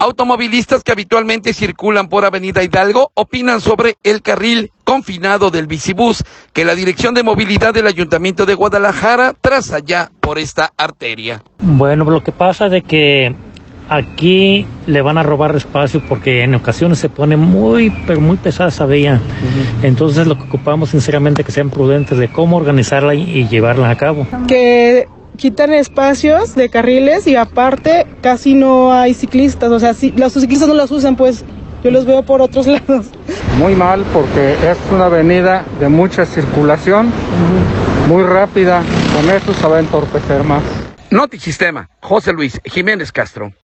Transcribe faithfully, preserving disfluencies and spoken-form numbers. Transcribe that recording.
Automovilistas que habitualmente circulan por Avenida Hidalgo opinan sobre el carril confinado del bicibús que la Dirección de Movilidad del Ayuntamiento de Guadalajara traza ya por esta arteria. Bueno, lo que pasa es de que aquí le van a robar espacio porque en ocasiones se pone muy, pero muy pesada esa vía. Uh-huh. Entonces lo que ocupamos sinceramente que sean prudentes de cómo organizarla y, y llevarla a cabo. Que quitan espacios de carriles y aparte casi no hay ciclistas, o sea, si, los ciclistas no los usan, pues yo los veo por otros lados. Muy mal porque es una avenida de mucha circulación, uh-huh. muy rápida, con eso se va a entorpecer más. Notisistema, José Luis Jiménez Castro.